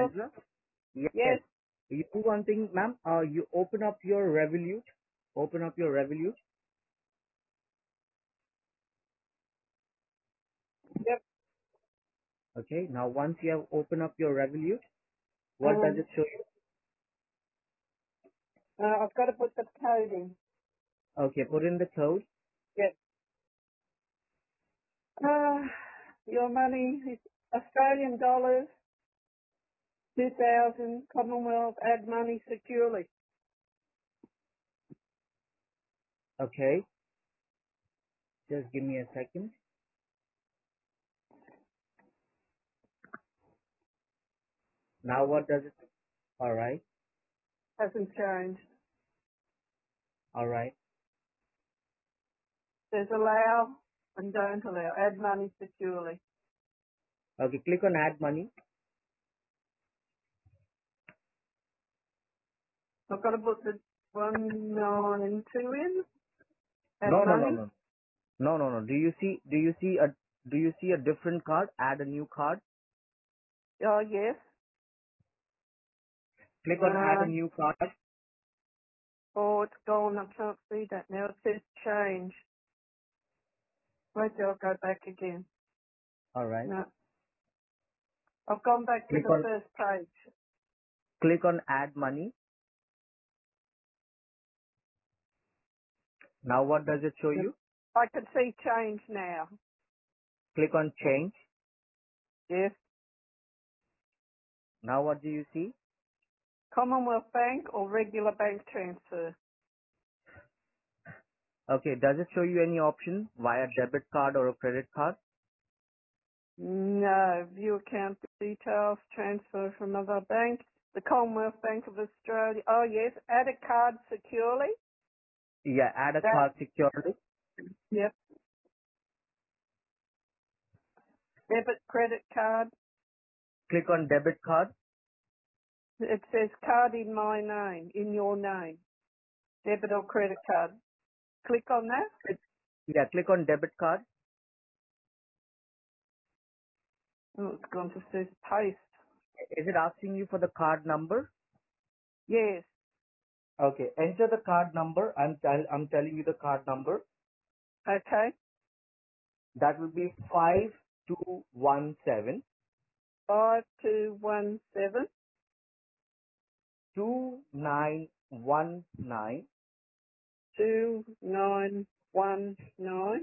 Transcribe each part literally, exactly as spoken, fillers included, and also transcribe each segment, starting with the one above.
Sandra? Yes. Yes. You do one thing, ma'am. Uh, you open up your Revolut. Open up your Revolut. Yep. Okay. Now, once you have opened up your Revolut, what does Um, it show you? uh, I've got to put the code in. Okay. Put in the code. Yep. Uh, your money is Australian dollars, two thousand, Commonwealth, add money securely. Okay. Just give me a second. Now, what does it? All right. Hasn't changed. All right. There's allow and don't allow. Add money securely. Okay. Click on add money. I've got to put the one nine two in. Add No, no, no, money. no. No, no, no. Do you see, do you see a, do you see a different card? Add a new card. Oh, yes. Click on add a Uh, new card. oh, it's gone. I can't see that now. It says change. Wait till I go back again. All right. No. I've gone back to Click the on, first page. click on add money. Now what does it show Yep. you? I can see change now. Click on change. Yes. Now what do you see? Commonwealth Bank or regular bank transfer? Okay. Does it show you any option via debit card or a credit card? No. View account details, transfer from other bank. The Commonwealth Bank of Australia. Oh, yes. Add a card securely. Yeah. Add a That, card securely. yep. Debit credit card. Click on debit card. It says card in my name, in your name. Debit or credit card. Click on that. Click, yeah. Click on debit card. Oh, it's gone to says paste. Is it asking you for the card number? Yes. Okay. Enter the card number. I'm, tell, I'm telling you the card number. Okay. That will be five two one seven Five two one seven two nine one nine two nine one nine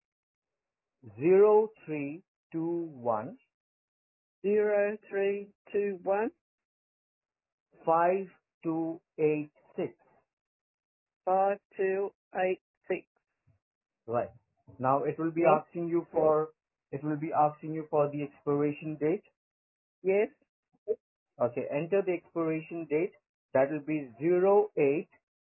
zero three two one zero three two one five two eight six. five two eight six. Right. Now it will be Yes. asking you for it will be asking you for the expiration date. Yes. Okay, enter the expiration date. That will be zero eight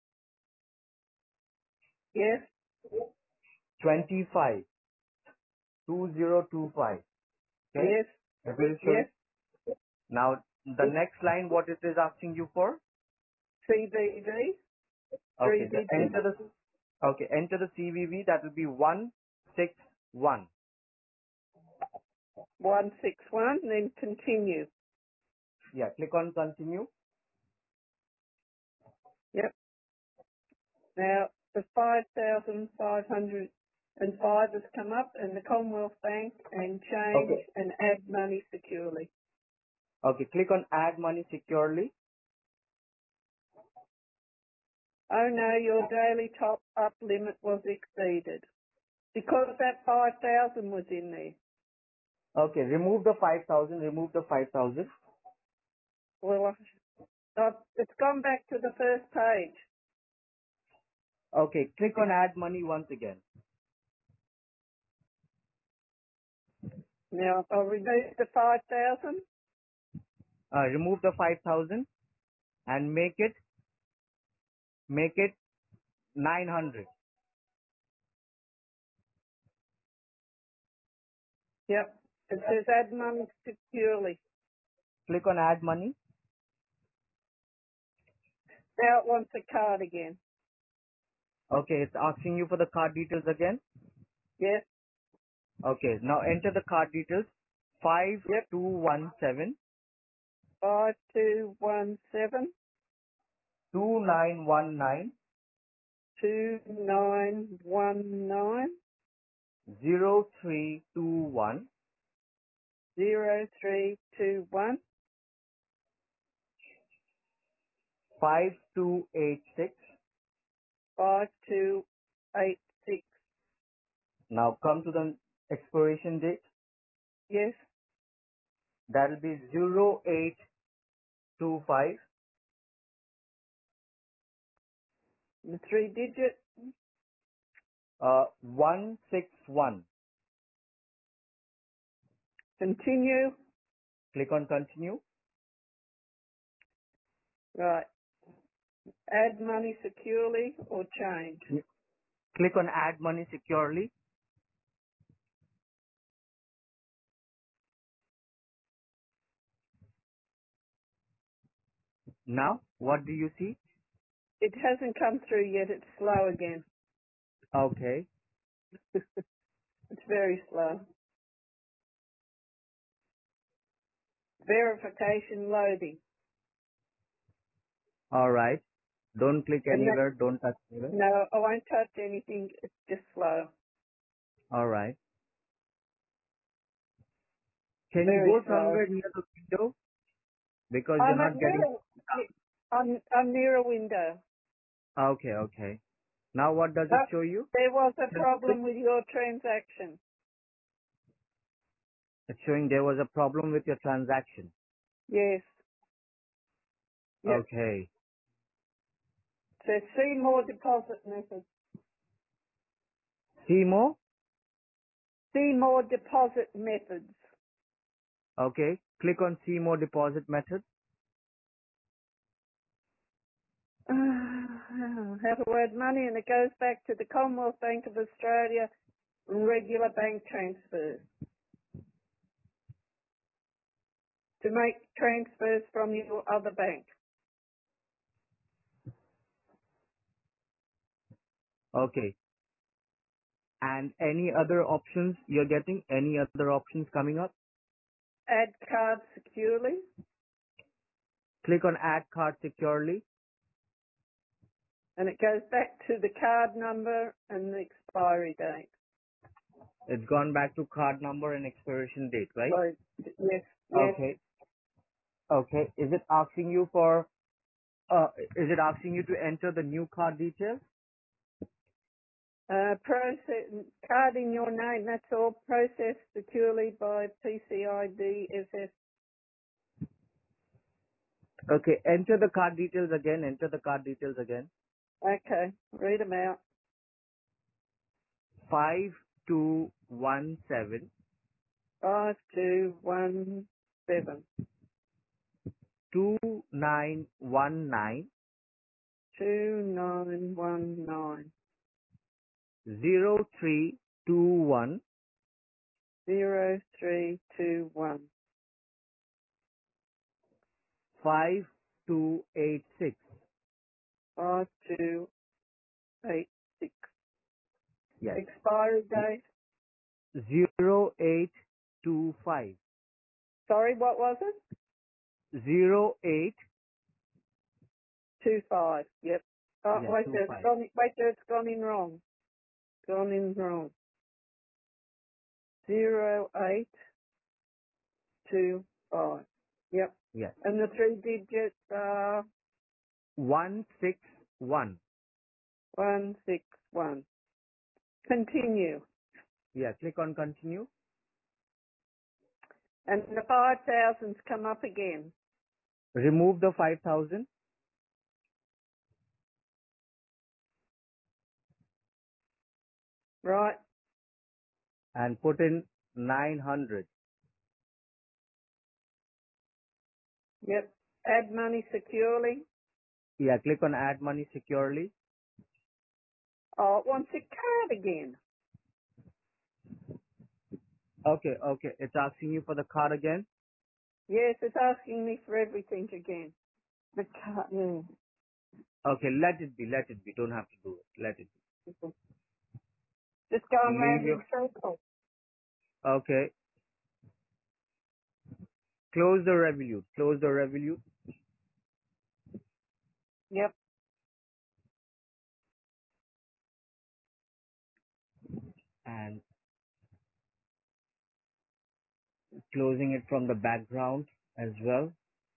Yes. twenty five two zero two five. Okay? Yes. It will show you. Yes. Now the next line what it is asking you for? C V V. Okay, Three the digits. enter the okay, enter the C V V, that will be one six one. One six one. Then continue. Yeah, click on continue. Yep. Now the five thousand five hundred and five has come up, and the Commonwealth Bank and change Okay. and add money securely. Okay, click on add money securely. Oh no, your daily top up limit was exceeded. Because that five thousand was in there. Okay, remove the five thousand, remove the five thousand. Well, I- I've, it's gone back to the first page. Okay, click on add money once again. Now, I'll remove the five thousand. Uh, remove the five thousand and make it, make it nine hundred. Yep. It says add money securely. Click on add money. Now it wants a card again. Okay, it's asking you for the card details again. Yes. Okay, now enter the card details. Yep. five two one seven five two one seven two nine one nine two nine one nine zero three two one zero three two one five two eight six. five two eight six. Now come to the expiration date. Yes, That will be zero eight two five. the three digit. Uh, one six one. Continue. Click on continue. Right. Add money securely or change. Click on add money securely. Now, what do you see? It hasn't come through yet. It's slow again. Okay. It's very slow. Verification loading. All right. Don't click And that, anywhere. Don't touch anywhere. no, I won't touch anything. It's just slow. All right. Can you Very go slow. somewhere near the window? Because you're I'm at not near, getting. I'm, I'm near a window. Okay, okay. Now what does it But show you? there was a Just click. problem with your transaction. It's showing there was a problem with your transaction. Yes. Yep. Okay. So see more deposit methods. See more? See more deposit methods. Okay. Click on see more deposit method. How to add money, and it goes back to the Commonwealth Bank of Australia and regular bank transfers. To make transfers from your other bank. Okay. And any other options you're getting? Any other options coming up? Add card securely, Click on add card securely. and it goes back to the card number and the expiry date. It's gone back to card number and expiration date, right? So, yes, yes. Okay. Okay. Is it asking you for, uh, is it asking you to enter the new card details? Uh, process, card in your name, that's all processed securely by P C I D S S. Okay. Enter the card details again. Enter the card details again. Okay, read them out. Five two one seven Five two one seven two nine one nine two nine one nine zero three two one zero three two one five two eight six. five two eight six. Yes. Expiry date. Zero eight two five. Sorry, what was it? Zero eight. Two five. Yep. Oh, Yeah, wait two there, it's five. gone. Wait there, it's gone in wrong. Gone in wrong. Zero eight two five. Yep. Yes. And the three digits are One six one. one six one. Continue. Yeah. Click on continue. And the five thousands come up again. Remove the five thousand. Right. And put in nine hundred. Yep. Add money securely. Yeah. Click on add money securely. Oh, it wants a card again. Okay. Okay. It's asking you for the card again. Yes, it's asking me for everything again. The card. Yeah. Okay. Let it be. Let it be. Don't have to do it. Let it Just going be. Leave round your. in circles. Okay. Close the Revolut. Close the Revolut. Yep. And closing it from the background as well.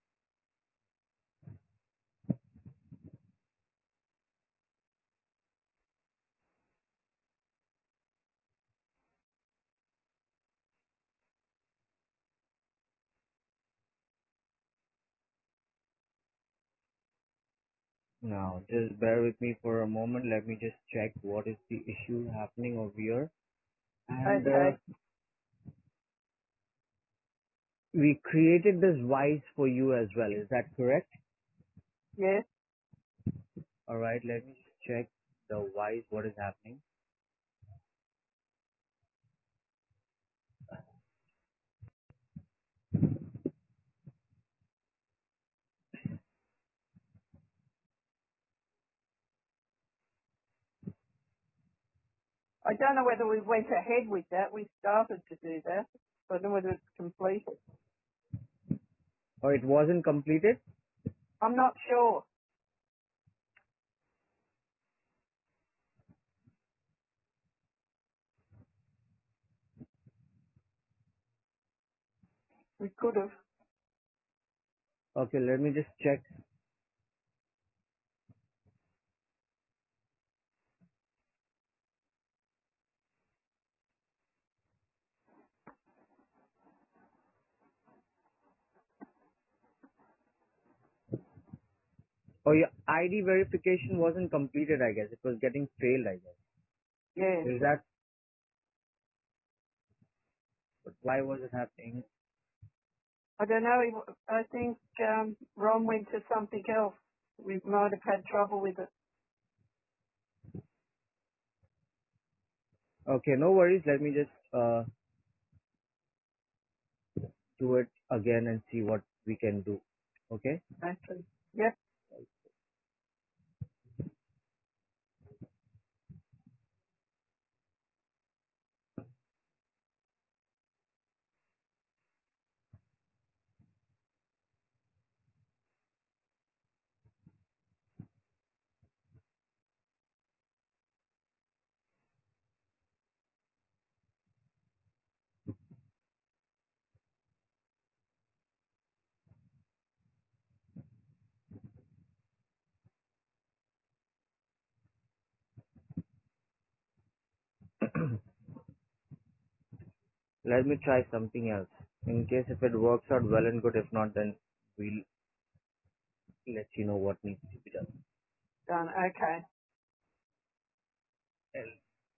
Now, just bear with me for a moment. Let me just check what is the issue happening over here. And uh, Okay. we created this Wise for you as well. Is that correct? Yes. All right. Let me just check the Wise. What is happening? I don't know whether we went ahead with that. We started to do that. I don't know whether it's completed. Or it wasn't completed? I'm not sure. We could have. Okay. Let me just check. Oh, your I D verification wasn't completed. I guess it was getting failed. I guess. Yeah. Is that why was it happening? I don't know. He- I think um, Ron went to something else. We might have had trouble with it. Okay. No worries. Let me just uh do it again and see what we can do. Okay. Actually. Yep. Let me try something else. In case if it works out well and good, if not, then we'll let you know what needs to be done. Done. Okay. And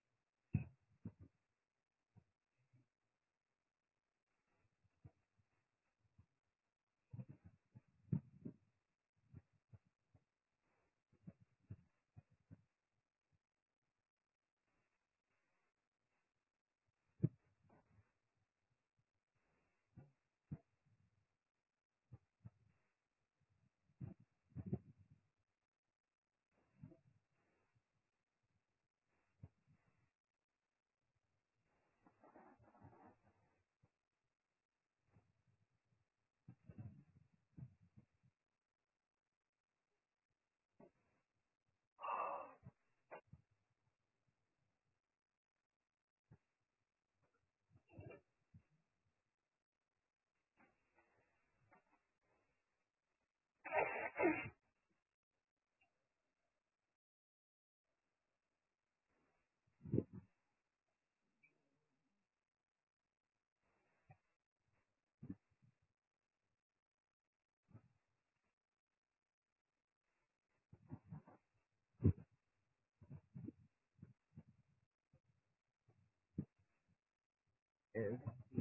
is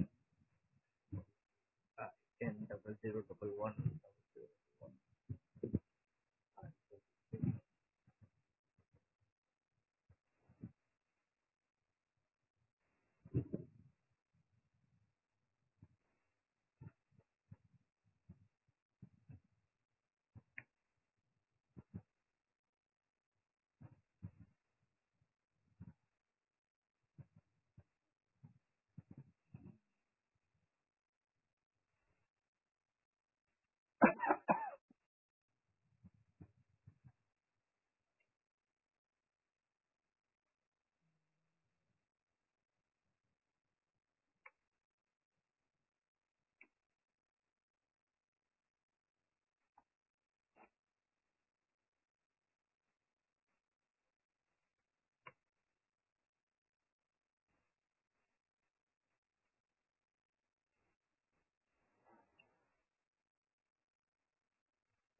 uh, N double zero double one.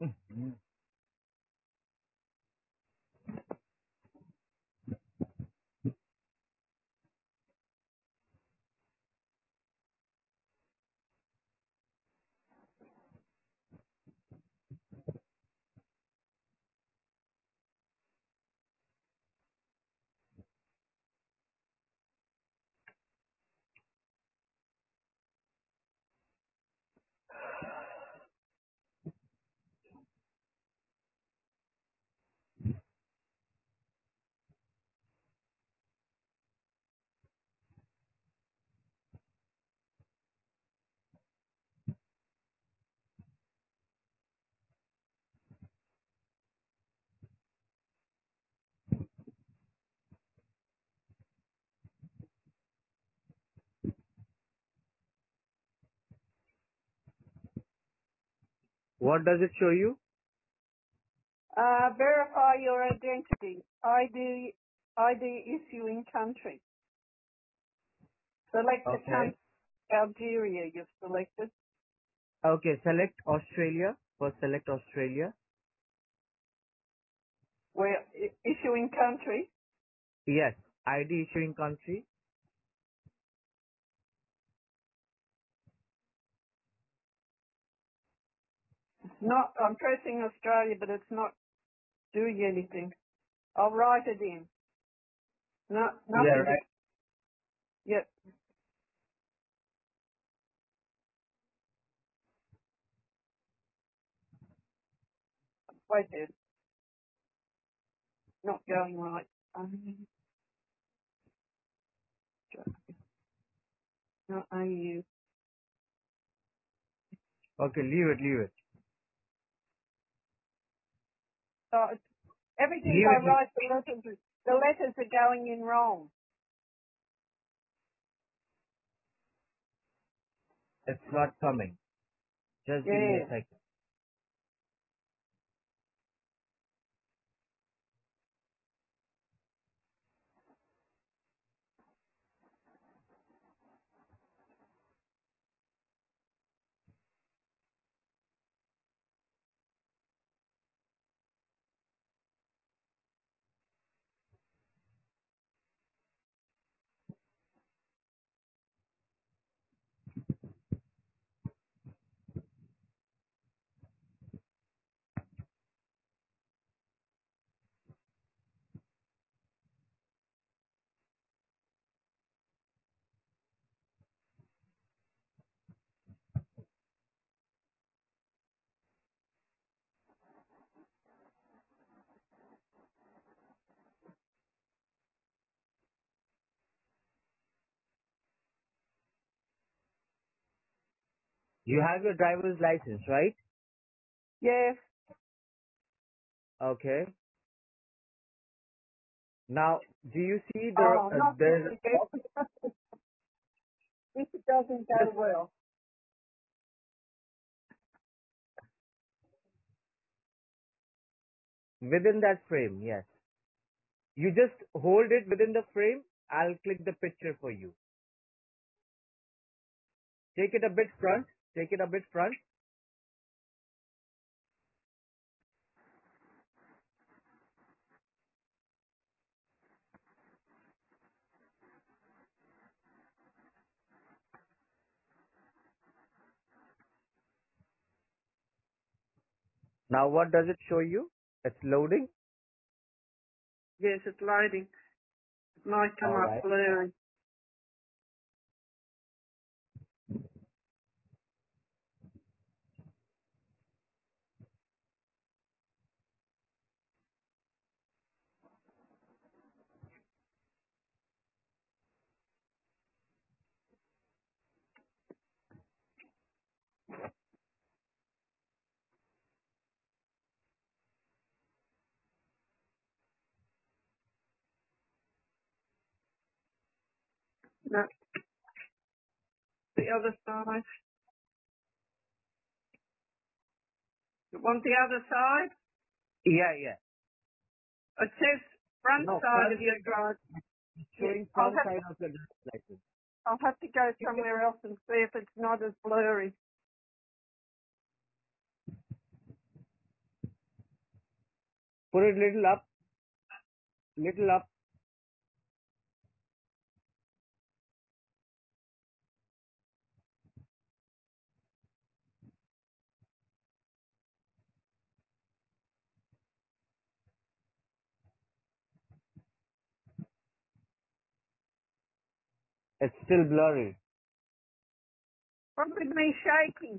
Mhm. What does it show you? Uh, verify your identity. I D, I D issuing country. Select the Okay. country. Algeria you've selected. Okay, select Australia. First select Australia. Where i- issuing country. Yes. I D issuing country. It's not, I'm pressing Australia, but it's not doing anything. I'll write it in. No, Yeah, nothing to, right. yep, wait there. Not going right. Um, not A U. Okay, leave it, leave it. So it's, everything Leave I it. leave- write, the letters, the letters are going in wrong. It's not coming. Just give me a Yeah. second. You have your driver's license, right? Yes. Okay. Now, do you see the Oh, uh, not this there's again. This doesn't go just well. within that frame? Yes. You just hold it within the frame. I'll click the picture for you. Take it a bit front. Take it a bit front. Now, what does it show you? It's loading. Yes, it's loading. It might come All up right. blurry. No, the other side. You want the other side? Yeah, yeah. It says front No, side of front your drive. Yeah, showing I'll front have side of the driver's license. I'll have to go somewhere else and see if it's not as blurry. Put it little up, little up. It's still blurry. Probably me shaking.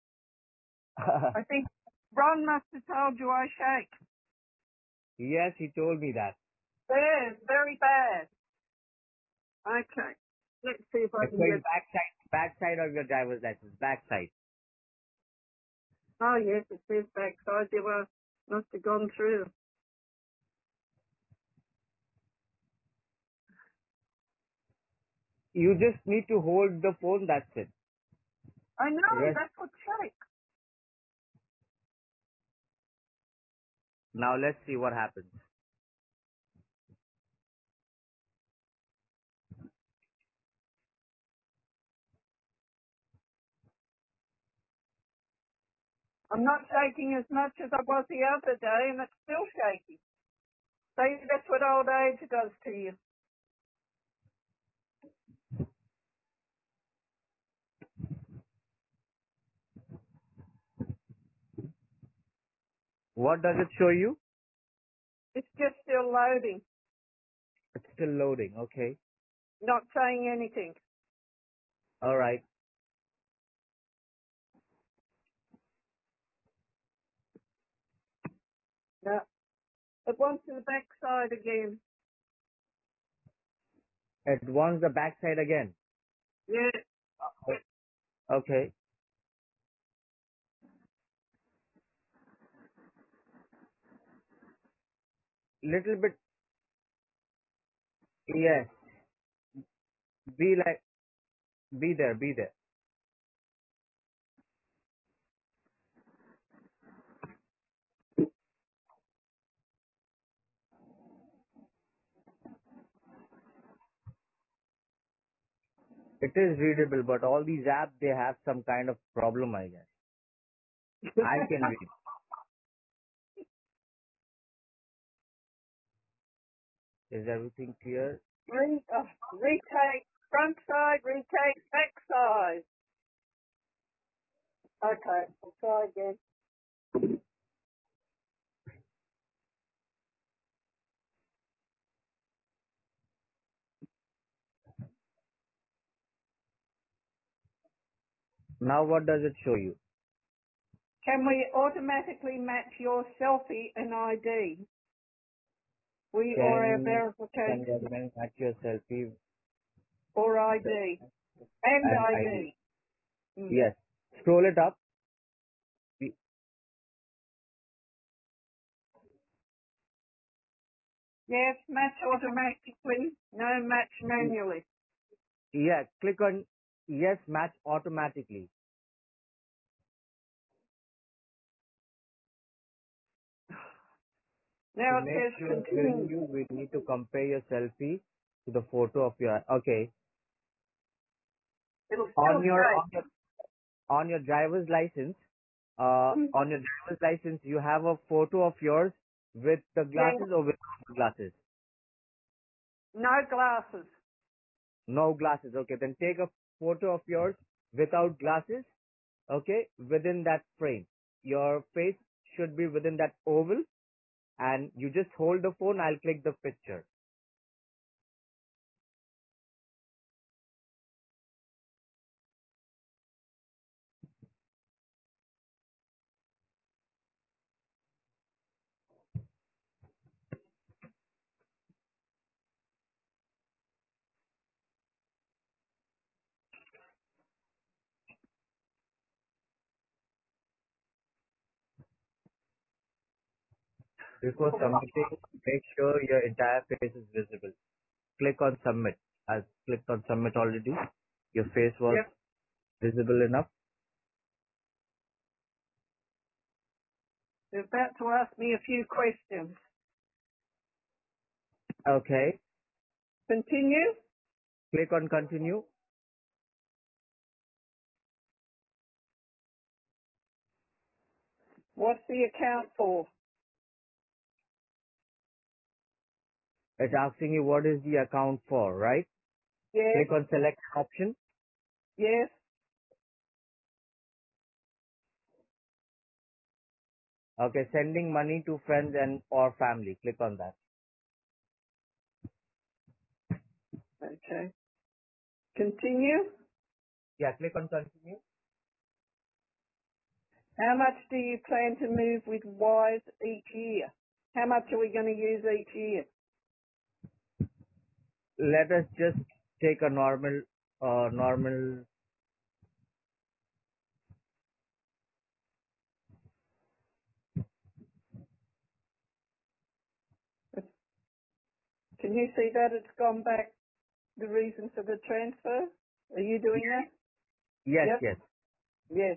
I think Ron must have told you I shake. Yes, he told me that. Bad, very bad. Okay. Let's see if I It's can going get... backside, backside of your driver's license, backside. Oh, yes, it says backside. You were, must have gone through. You just need to hold the phone, that's it. I know, Rest. that's what shake. Now let's see what happens. I'm not shaking as much as I was the other day, and it's still shaky. So that's what old age does to you. What does it show you? It's just still loading, It's still loading. Okay. not saying anything. All right. No. It wants the backside again. It wants the backside again. Yeah. Okay. Little bit. Yes. Be like, be there, be there. It is readable, but all these apps, they have some kind of problem, I guess. I can read. Is everything clear? Re- uh, retake front side, retake back side. Okay, I'll try again. Now what does it show you? Can we automatically match your selfie and I D? We or our Can, can verification you match your selfie or I D and and I D? I D. Mm. Yes. Scroll it up. Yes, match automatically. No, match manually. Yeah, click on yes, match automatically. To Now it make says sure it's hearing continue. you, we need to compare your selfie to the photo of your. Okay. It'll On still your say. on your on your driver's license, uh, Mm. on your driver's license, you have a photo of yours with the Yeah, glasses or without the glasses. no glasses. No glasses. Okay, then take a photo of yours without glasses. Okay, within that frame, your face should be within that oval, and you just hold the phone. I'll click the picture. Before submitting, make sure your entire face is visible. Click on submit. I've clicked on submit already. Your face was Yep. visible enough. They're about to ask me a few questions. Okay. Continue. Click on continue. What's the account for? It's asking you what is the account for, right? Yes, Click on select option. yes. Okay, sending money to friends and or family. Click on that. Okay. Continue. Yeah, click on continue. How much do you plan to move with Wise each year? How much are we going to use each year? Let us just take a normal, uh, normal. Can you see that it's gone back, the reason for the transfer? Are you doing that? Yes, Yep. yes. Yes.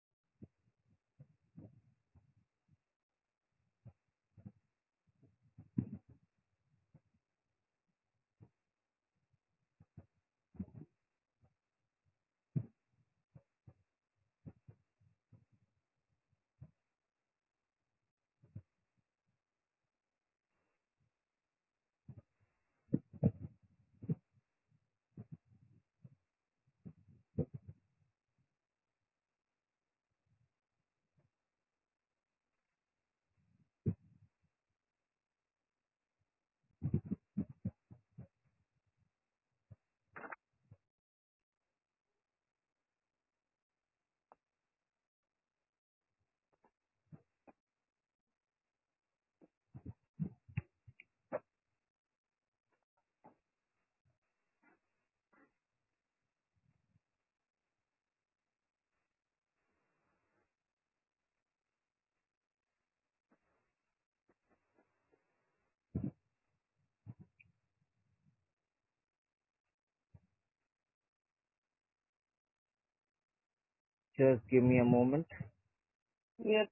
Just give me a moment. Yep.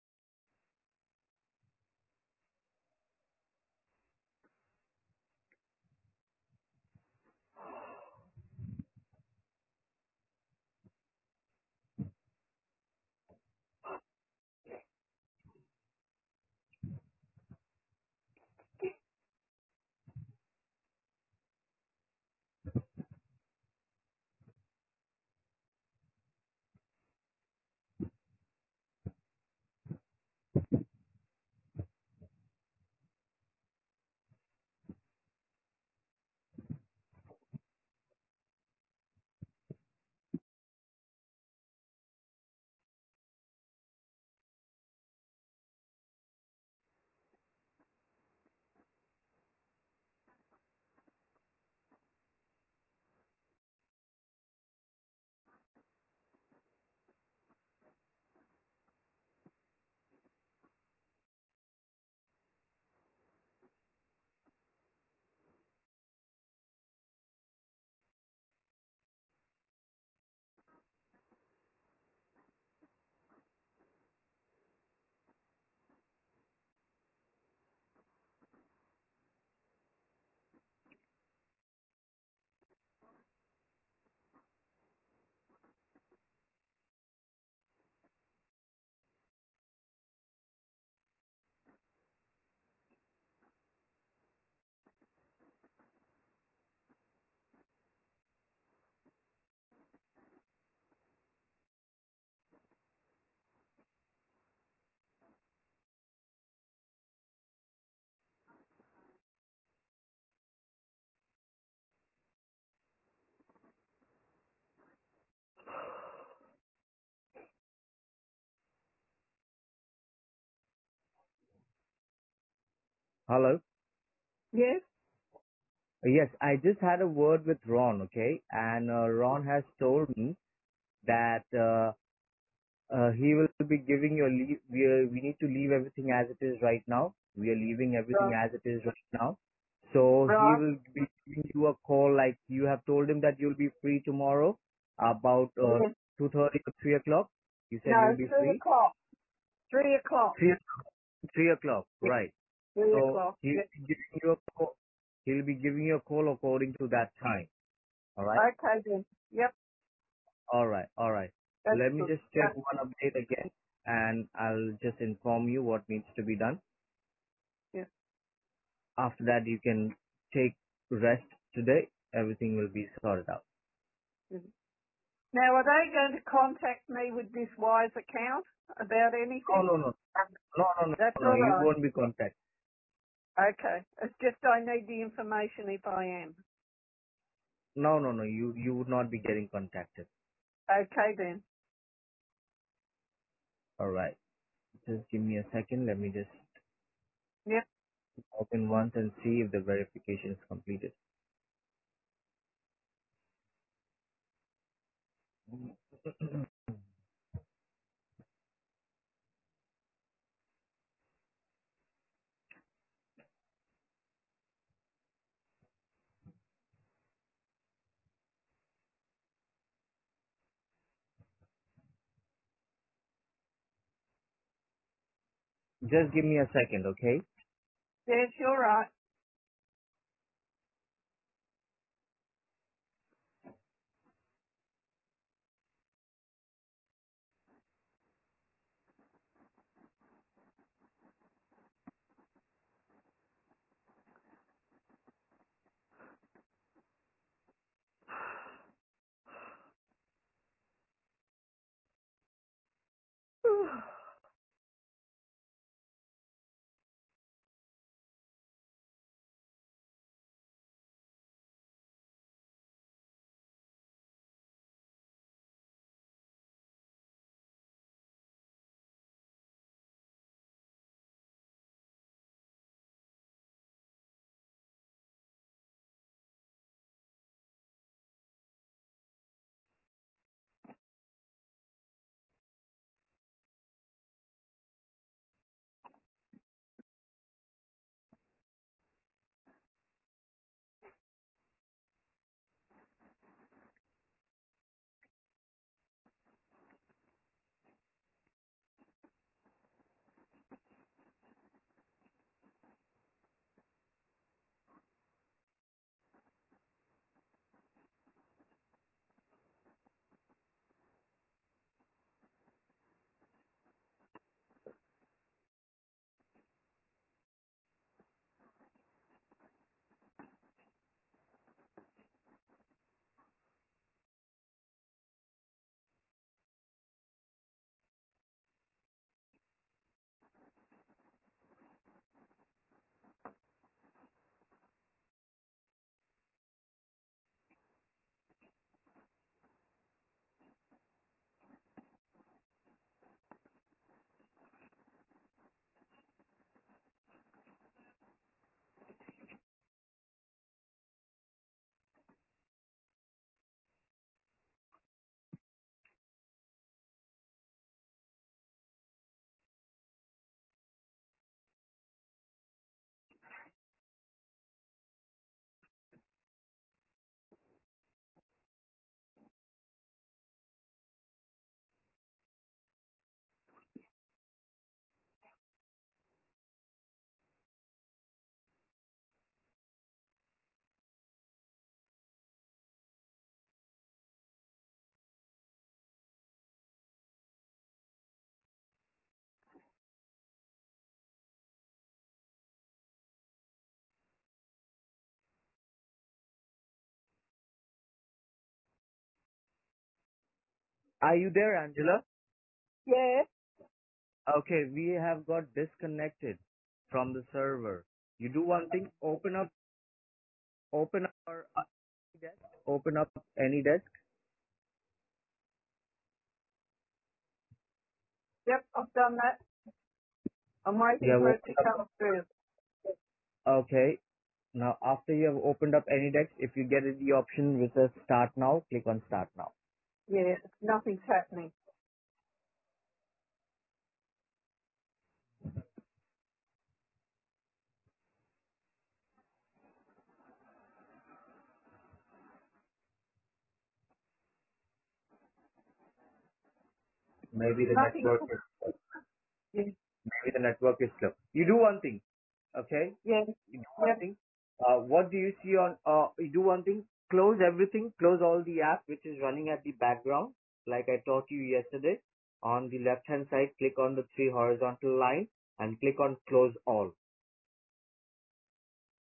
Hello. Yes. Yes, I just had a word with Ron. Okay, and uh, Ron has told me that uh, uh, he will be giving you a leave. We, are, we need to leave everything as it is right now. We are leaving everything Right. as it is right now. So he Right. will be giving you a call. Like you have told him that you'll be free tomorrow about uh, Yes. two thirty or three o'clock. You said No, you'll be three free. o'clock. Three o'clock. Three three o'clock, Yes. right? Three So o'clock. he'll Yes. be giving you a call. He'll be giving you a call according to that time. All right. Okay then. Yep. All right. All right. That's Let me good. just check Okay. one update again, and I'll just inform you what needs to be done. Yes. After that, you can take rest today. Everything will be sorted out. Mhm. Now, are they going to contact me with this Wise account about Oh, anything? no, no. No, no, no, That's no. all You right. won't be contacted. Okay. It's just I need the information if I am. No, no, no. You, you would not be getting contacted. Okay then. All right. Just give me a second. Let me just Yep. open once and see if the verification is completed. Just give me a second, okay? Yes, you're right. Are you there, Angela? Yeah. Okay, we have got disconnected from the server. You do one thing, open up, open up our uh, desk, open up any desk. Yep, I've done that. I'm You waiting have for it to opened up, come through. okay. Now, after you have opened up any desk, if you get the option which says start now, click on start now. Yeah, nothing's happening. Maybe the Nothing. network is, Yeah. maybe the network is slow. You do one thing, okay? Yeah. You do one Yep. thing. Uh, what do you see on, uh, you do one thing, close everything, close all the app which is running at the background, like I taught you yesterday. On the left hand side, click on the three horizontal line and click on close all.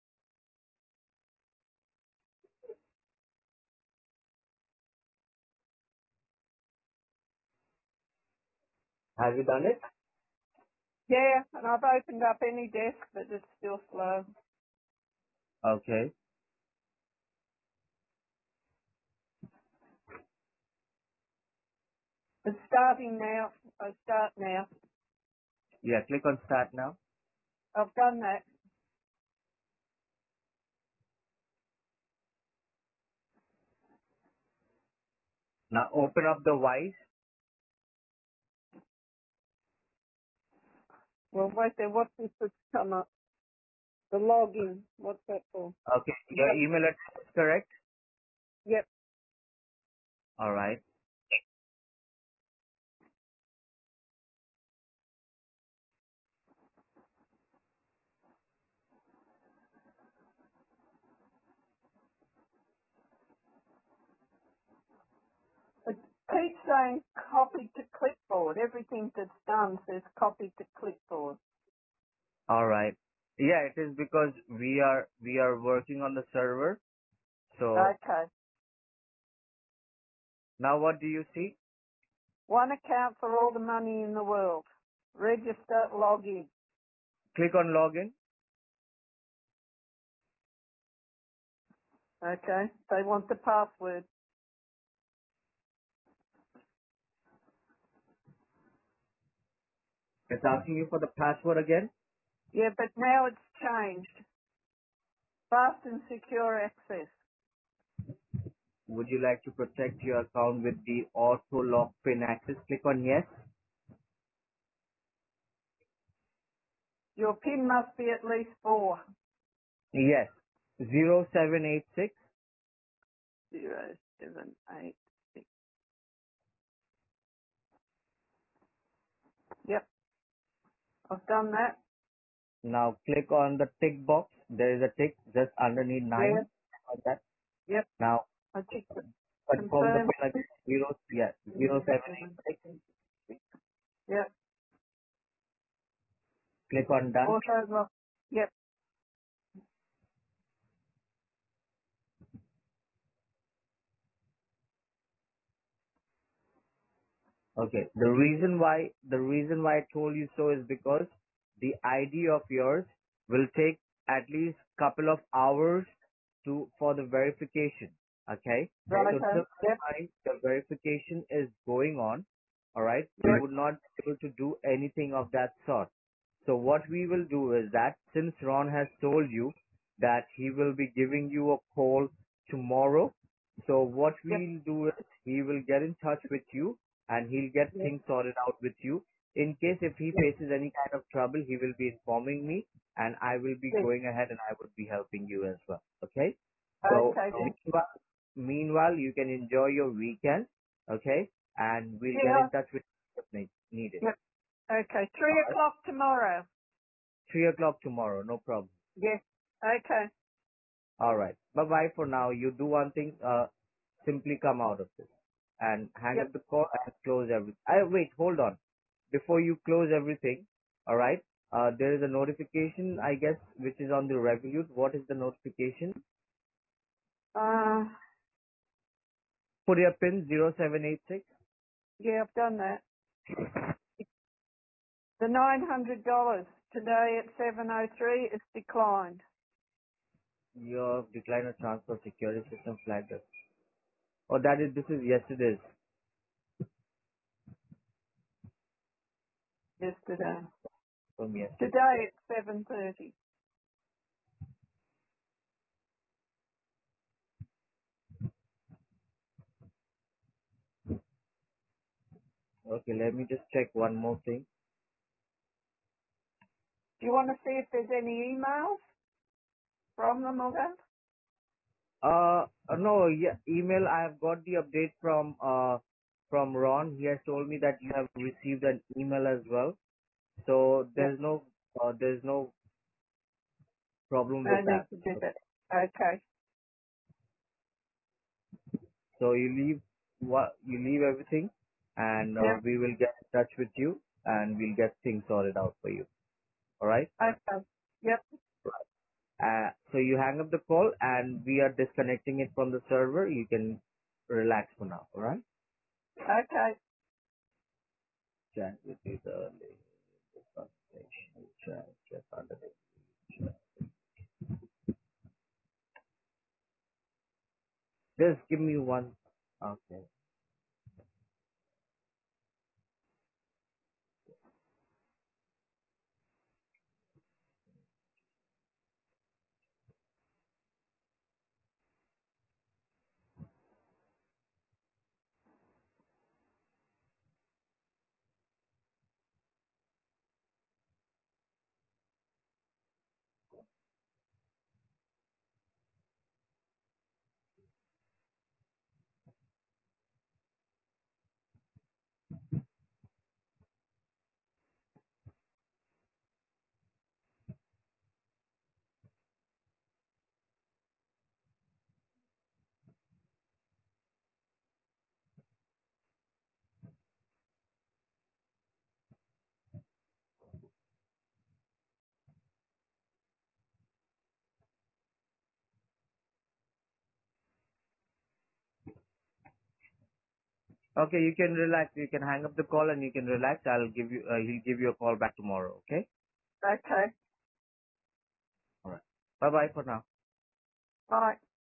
Have you done it? Yeah, and I've opened up any desk, but it's still slow. Okay. It's starting now. I start now. Yeah, click on start now. I've done that. Now open up the Wise. Well, wait there. What's this that's come up? The login. What's that for? Okay. Your Yep. email address is correct? Yep. All right. It keeps saying copy to clipboard. Everything that's done says copy to clipboard. All right. Yeah, it is because we are we are working on the server. So Okay. now what do you see? One account for all the money in the world. Register, log in. Click on login. Okay. They want the password. It's asking you for the password again. Yeah, but now it's changed. Fast and secure access. Would you like to protect your account with the auto lock pin access? Click on yes. Your PIN must be at least four. Yes. Zero seven eight six. Zero, seven, eight, six. Yep, I've done that. Now click on the tick box. There is a tick just underneath Yeah, nine. Like that. yep. Now I ticked it. confirm the Confirm. pin again. Zero, yeah, zero seven eight six. Yep. Click on done. Auto lock. Yep. Okay. The reason why the reason why I told you so is because the I D of yours will take at least couple of hours to for the verification. Okay. Right. So till the Yep. time the verification is going on, all right, we Yep. would not be able to do anything of that sort. So what we will do is that since Ron has told you that he will be giving you a call tomorrow, so what Yep. we'll do is he will get in touch with you and he'll get Yep. things sorted out with you. In case if he Yep. faces any kind of trouble, he will be informing me and I will be Yep. going ahead and I would be helping you as well. Okay? So Okay then. meanwhile, meanwhile you can enjoy your weekend. Okay? And we'll get Yeah. in touch with you if need- needed. Yep. Okay. Three Alright? o'clock tomorrow. Three o'clock tomorrow. No problem. Yes. Okay. All right. Bye-bye for now. You do one thing, uh, simply come out of this and hang Yep. up the call and close everything. I, wait, hold on. Before you close everything, all right, uh, there is a notification, I guess, which is on the Revolut. What is the notification? Uh, Put your pin zero seven eight six. yeah, I've done that. The nine hundred dollars today at seven oh three is declined Your decline of transfer security system flagged us. Oh, that is, this is yesterday's yesterday. from yesterday. Today at seven thirty. Okay, let me just check one more thing. Do you want to see if there's any emails from them or that? Uh, uh, no, yeah, email. I have got the update from uh from Ron. He has told me that you have received an email as well. So Yep. there's no uh, there's no problem No with need that. to do that. Okay. So you leave what you leave everything, and uh, Yep. we will get in touch with you, and we'll get things sorted out for you. All right. Okay. Yep. Uh, so you hang up the call, and we are disconnecting it from the server. You can relax for now. All right. Okay. Chat with you the conversation. Chat, chat under the chat. Just give me one. Okay. Okay, you can relax. You can hang up the call and you can relax. I'll give you. Uh, he'll give you a call back tomorrow. Okay. Okay. All right. Bye bye for now. Bye.